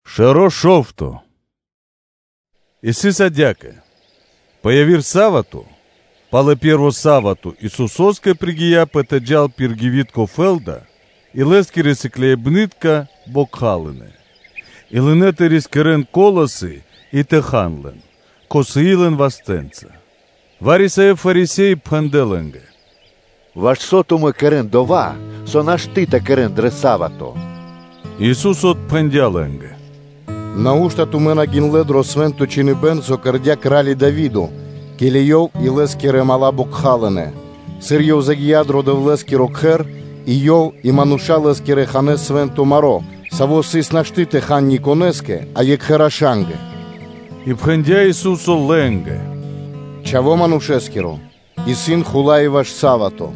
Шеро шовто. Исиса дяке. Появир савату, пале перво савату, Исусовская пригия петаджал пиргивитко фелда, и лески ресиклеебнитка бокхалине. И ленете рискерен колоси и теханлен, косиилен вастенца. Варисея фарисей пханделенге. Ваш сотуме керен дова, со наш тита керен дресавато. Исус от пхандяленге. Наушта тумена гинледро свенто чинибен со кардя крали Давиду, келейов и лескере мала бокхалене. Сирьев загиядро да влескеро кхер, и йов и мануша лескере хане свенто маро, саво сис наштите хан Никонеске, а ек херашанге. И пхандя Исусо ленге. Чаво манушескеро, и сын Хулаи ваш савато.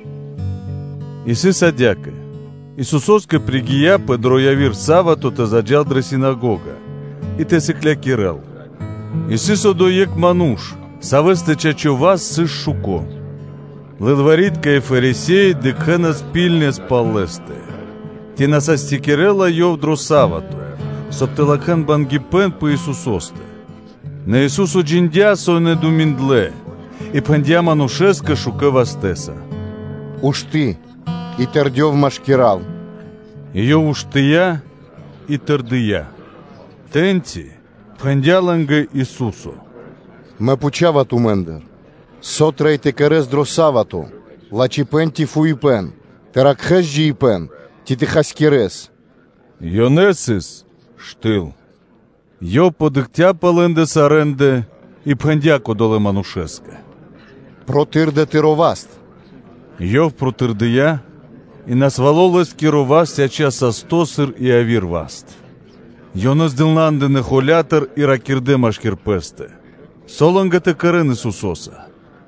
Исиса дяке. Исусовская пригия педроявир савато те заджал дре синагога, и те секля кирел. Исисо доек мануш, савесте чачо вас сыш шуко. Ледваритка и фарисей декхена спильне спаллесте. Ти насасти кирела йов дро савато, соптелакхан бангипен по Исусосте. На Исусу джиндя со не думиндле, и пандя манушеска шука вастеса. Уж ты, и тердев машкирал. Ее уж тыя и тердыя. Тенти пхандяланга Исусу. Ме пучава тумендер. Сотрейте керес дросавато, лачипен ти фуипен, теракхеш джиипен, титихас керес. Йонесис штил. Йо подыктя паленде саренде и пхандяко доле манушеска. Протирде тироваст. Йов протирдыя и насвалолес кироваст сяча састосыр и авирваст. Йонас дилнанде нехолятер и ракирде машкирпесте. Солангате карен Исусоса.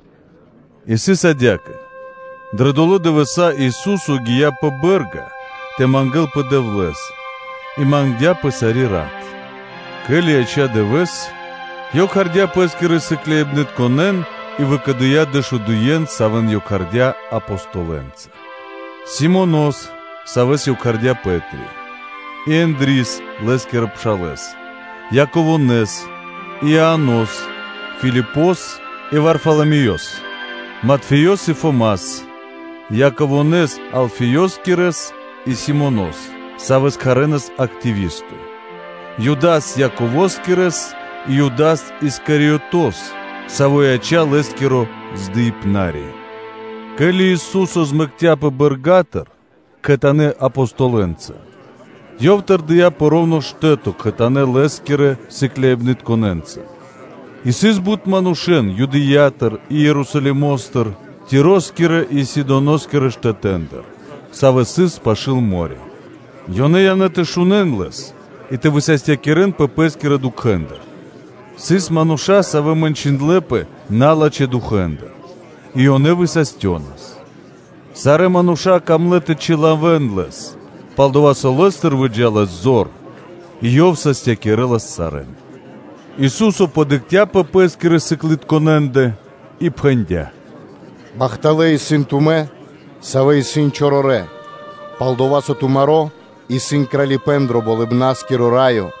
Исиса дяке. Дредоле девеса Исусу гия по берга, те мангел по девлес, и мангдя по сари рад. Кели ача девес, йокардя пескире секлеебнет конен, и выкадуя дешудуен савен йокардя апостоленца. Симонос савес йокардя Петри, и Эндрис лескер пшалес, Яковонес, Иоаннос, Филиппос и Варфоломеос, Матфеос и Фомас, Яковонес Алфиос кирес и Симонос, савес каренес активисту, Юдас Яковос кирес и Юдас Искариотос, савояча лескеро здыипнари. Кели Исусо змектяпе бергатер, катане апостоленца. Йовтер дия поровно штето, катане лескере секлебнит коненца. Исис бут манушен, юдиятер, и Иерусалимостер, тироскере и сидоноскере штетендер. Савесис пашил море. Йоне янете шуненлес, и те высастя керен пепескере дукхендер. Сис мануша саве манчиндлепе налаче духендер. И оне высастенас. Саре мануша камлете чилавенлес, палдова солестер выджалас зор, и йов састя керелас сарен. Исусо подыктя пепескере сиклит коненде и пхендя. Бахталей сын туме, савей сын чороре, палдовасо тумаро и сын кралипендро болебнаскеро раю.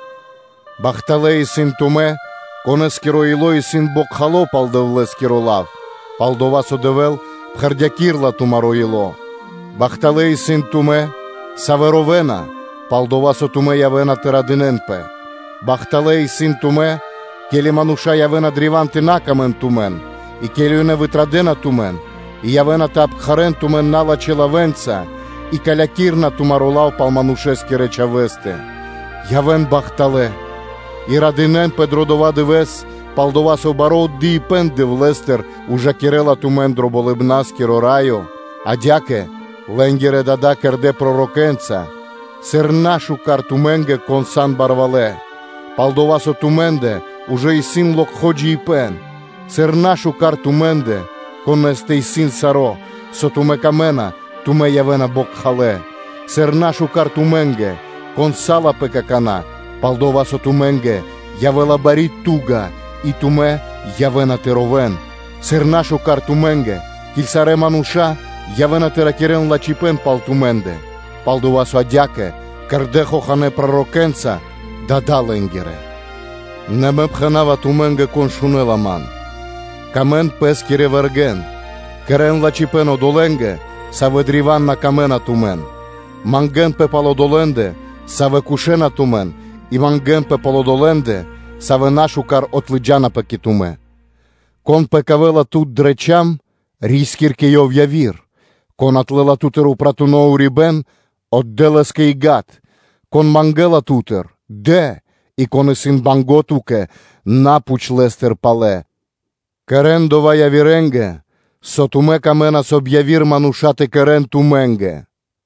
Бахталей сын туме, конескеро ило и сын бокхало палдовлескеро лав, палдовасо девел пхардякирла тумаро ило. Бахталей сын туме, саверовена, палдовасо туме явена терадиненпе. Бахталей сын туме, келе мануша явена дриванти накамен тумен, и келюне витрадена тумен, и явена тапхарен тумен нала челавенца, и калякирна тумаролав палманушески речавесте. Явен бахтале, и радинен педродова девес, палдовасо барот дипен девлестер, уже кирела тумен дроболебнаски рораю, а дяке, ленгере дада керде пророкенца, сернашу картуменге консан барвале, палдовасо туменде, уже и сын локходжи и пен, сернашу картуменде, конесте и сын саро, сотуме камена, туме явена бокхале, сернашу картуменге, консала пекакана, палдовасо туменге, явела барит туга, и туме явена теровен, сернашу картуменге, кильсаре мануша, явена теракерен лачипен палтуменде, палдовасо адяке, кардехо хане пророкенца, да ленгере. Неме пханава туменге коншунела ман. Камен пескіре верген. Керен лачіпен одоленге, саве дріван на камена тумен. Манген пе палодоленде, саве кушена тумен, і манген пе палодоленде, саве нашукар отлиджана пе китуме. Кон пе кавела тут дречам, ріскірке йов явір. Кон атлела тутеру пратуноу рібен, отделеske і гат. Кон мангела тутер, де? І кони син банготуке, напуч лестер пале. Керен дова явіренге, сотуме камена соб'явір манушати керен туменге.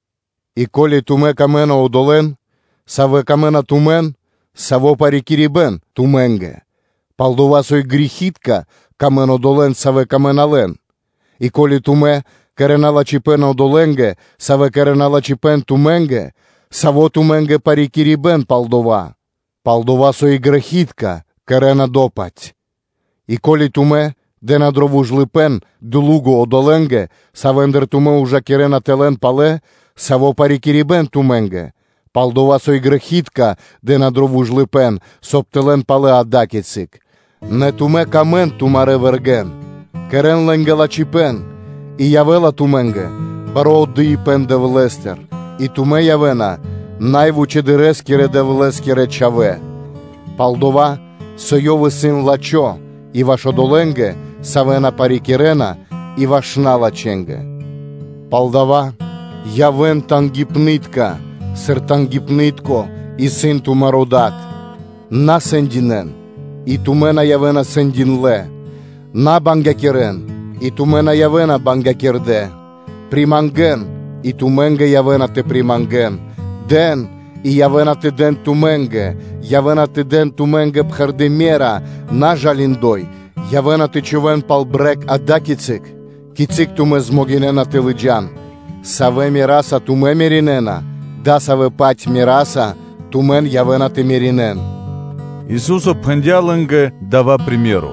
І колі туме камена одолен, саве камена тумен, саво парікірібен туменге. Палдова сой гріхітка камен одолен, саве каменален. І колі туме керенала чіпен одоленге, саве керенала чіпен туменге, саво туменге парікірібен палдова. Палдова сой грехітка керена допать. І колі туме, де на дрову жлипен, дулугу одоленге, савендер туме уже керена телен пале, саво парікірібен туменге. Палдова сой грехітка, де на дрову жлипен, соптелен пале адакіцик. Не туме камен тумаре верген. Керен ленгела чіпен, і явела туменге, баро оддиї пенде влестер. І туме явена, найву чедерескіре де влескіре чаве. Палдова сойови син лачо, і ваш одоленге, савена парікірена, і вашна лаченге. Палдова явен тангіпнитка, сир тангіпнитко, і син тумародат. На сендінен, і тумена явена сендінле. На бангякірен, і тумена явена бангякірде. Приманген, і туменге явена те приманген. Ден, і явена те ден туменге. Явена те ден туменге пхардемєра, на жаліндой. Явена те човен палбрек адакіцик. Кіцик туме змогінена те лиджан. Саве міраса туме мірінена. Да саве пать міраса, тумен явена те мірінен. Исусо пхандяланге дава примеру.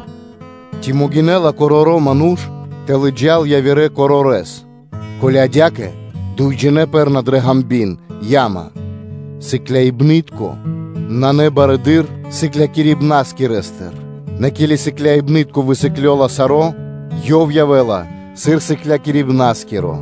Тімогінела короро мануш, те лиджал явіре корорес. Колядяке, дуйджене перна дрегамбін, яма. Сикля ібнитко, на неба редир, сикля кірібна скірестер. Не кілі сикля ібнитко висикльола саро, йов явела, сир сикля кірібна скіро.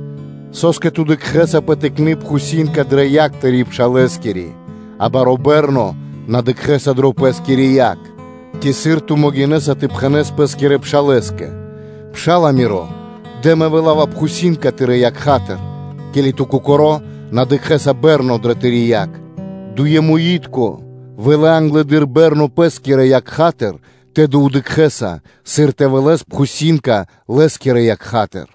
Соске туди кхеса петекнип хусінка дреяк теріп шалескірі, а бароберно надикхеса дропескіріяк. Ті сир тумогінеса типханес пескіре пшалеске. Пшала міро, де ме велава пхусінка тиреяк хатер, кілі ту кукоро надикхеса берно дретеріяк. Дує муїтко, веле англедир берно пескіре як хатер, те до удикхеса, сир те велес пхусінка лескіре як хатер.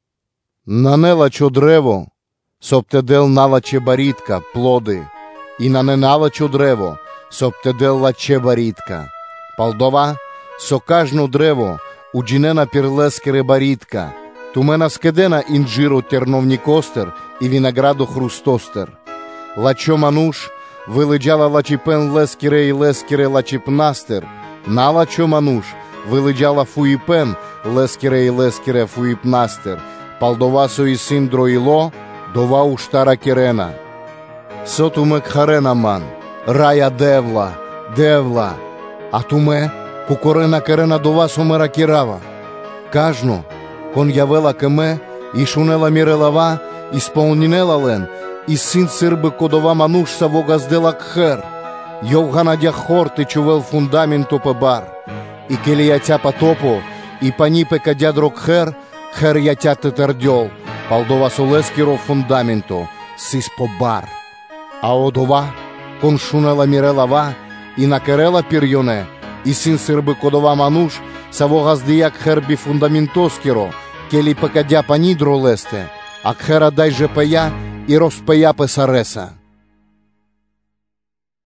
Нанелачо древо, соптедел налаче барітка, плоди, і наненалачо древо, соптедел лаче барітка. Палдова, сокажно древо, уджінена пірлескере барітка, тумена скедена інджиру терновні костер і вінограду хрустостер. Лачо мануш, вилиджала лачіпен лескіре і лескіре лачіпнастер, на лачо мануш, вилиджала фуїпен лескіре і лескіре фуїпнастер, палдова сої син дроїло, дова уштара кірена. Сотуме кхарена ман, рая девла, девла, а туме кукорена керена дова сомера кірава. Кажно, кон явела кеме, і шунела мірелава, і сполнінела лен, і син сирби кодова мануш саво газдела кхер. Йовганадя хор ти чувел фундаменто пебар, і келі ятя потопо, і паніпе кадядро кхер, хер ятя тетердьол, палдова солескіро фундаменто, сис побар. А одова, кон шунела мірелава, і накерела пір'йоне, і син сирби кодова мануш, саво газдияк хербі фундаментоскіро, келі пекадя панідро лесте, а кхера дай же пея і розпея песареса.